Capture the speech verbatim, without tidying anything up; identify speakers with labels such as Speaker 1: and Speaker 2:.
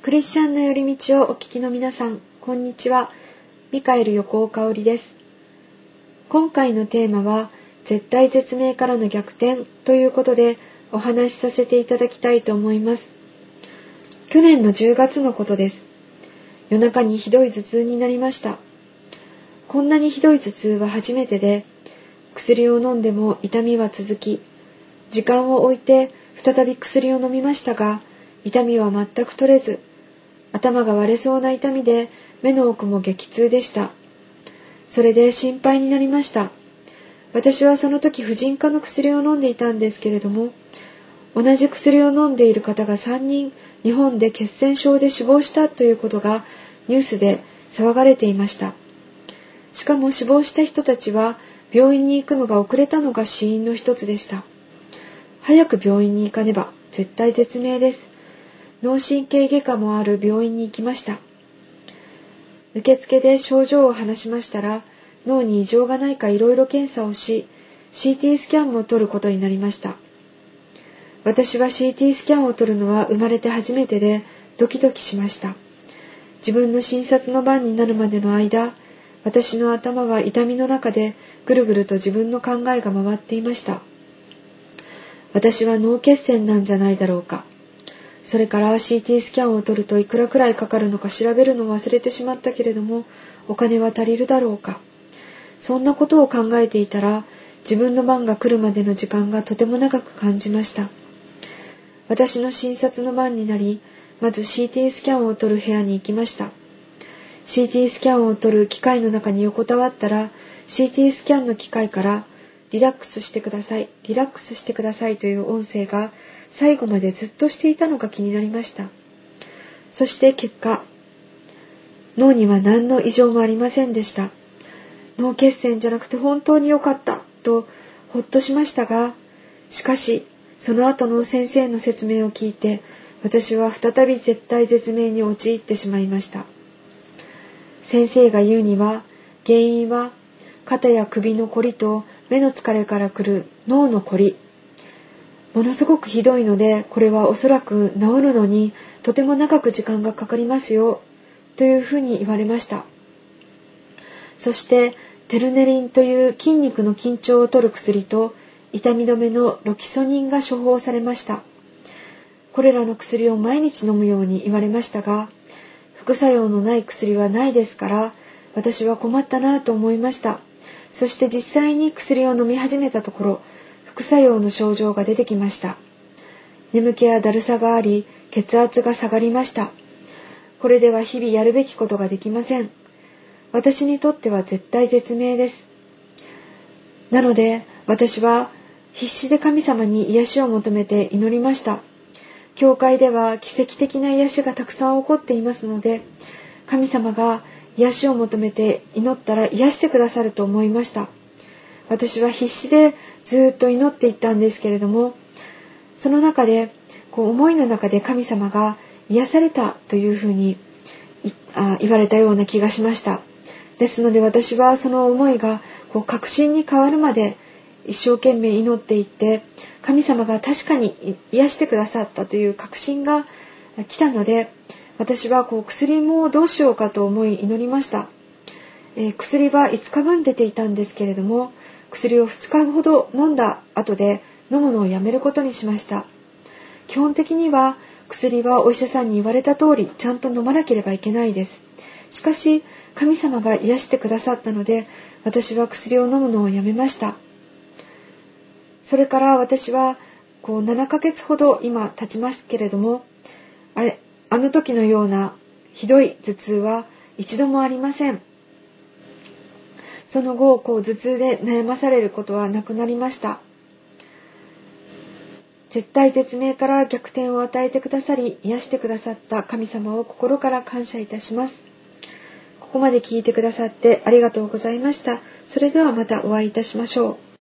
Speaker 1: クリスチャンの寄り道をお聞きの皆さん、こんにちは。ミカエル横尾香織です。今回のテーマは、絶体絶命からの逆転ということでお話しさせていただきたいと思います。去年のじゅうがつのことです。夜中にひどい頭痛になりました。こんなにひどい頭痛は初めてで、薬を飲んでも痛みは続き、時間を置いて再び薬を飲みましたが、痛みは全く取れず、頭が割れそうな痛みで目の奥も激痛でした。それで心配になりました。私はその時婦人科の薬を飲んでいたんですけれども、同じ薬を飲んでいる方がさんにん日本で血栓症で死亡したということがニュースで騒がれていました。しかも死亡した人たちは病院に行くのが遅れたのが死因の一つでした。早く病院に行かねば絶対絶命です。脳神経外科もある病院に行きました。受付で症状を話しましたら、脳に異常がないかいろいろ検査をし、シーティー スキャンも取ることになりました。私は シーティー スキャンを取るのは生まれて初めてでドキドキしました。自分の診察の番になるまでの間、私の頭は痛みの中でぐるぐると自分の考えが回っていました。私は脳血栓なんじゃないだろうか。それから シーティー スキャンを取るといくらくらいかかるのか調べるのを忘れてしまったけれども、お金は足りるだろうか。そんなことを考えていたら、自分の番が来るまでの時間がとても長く感じました。私の診察の番になり、まず シーティー スキャンを取る部屋に行きました。シーティー スキャンを取る機械の中に横たわったら、シーティー スキャンの機械から、リラックスしてください、リラックスしてくださいという音声が最後までずっとしていたのが気になりました。そして結果、脳には何の異常もありませんでした。脳血栓じゃなくて本当に良かったとほっとしましたが、しかしその後の先生の説明を聞いて、私は再び絶体絶命に陥ってしまいました。先生が言うには、原因は肩や首のこりと目の疲れから来る脳のこり。ものすごくひどいので、これはおそらく治るのにとても長く時間がかかりますよ、というふうに言われました。そして、テルネリンという筋肉の緊張を取る薬と痛み止めのロキソニンが処方されました。これらの薬を毎日飲むように言われましたが、副作用のない薬はないですから、私は困ったなと思いました。そして実際に薬を飲み始めたところ、副作用の症状が出てきました。眠気やだるさがあり、血圧が下がりました。これでは日々やるべきことができません。私にとっては絶対絶命です。なので、私は必死で神様に癒しを求めて祈りました。教会では奇跡的な癒しがたくさん起こっていますので、神様が癒しを求めて祈ったら癒してくださると思いました。私は必死でずっと祈っていったんですけれども、その中でこう思いの中で神様が癒されたというふうにあ言われたような気がしました。ですので私はその思いがこう確信に変わるまで一生懸命祈っていって、神様が確かに癒してくださったという確信が来たので、私はこう薬もどうしようかと思い祈りました。えー、薬はいつかぶん出ていたんですけれども、薬をふつかほど飲んだ後で飲むのをやめることにしました。基本的には薬はお医者さんに言われた通りちゃんと飲まなければいけないです。しかし神様が癒してくださったので、私は薬を飲むのをやめました。それから私はこうななかげつほど今経ちますけれども、あれ、あの時のようなひどい頭痛は一度もありません。その後、こう頭痛で悩まされることはなくなりました。絶体絶命から逆転を与えてくださり、癒してくださった神様を心から感謝いたします。ここまで聞いてくださってありがとうございました。それではまたお会いいたしましょう。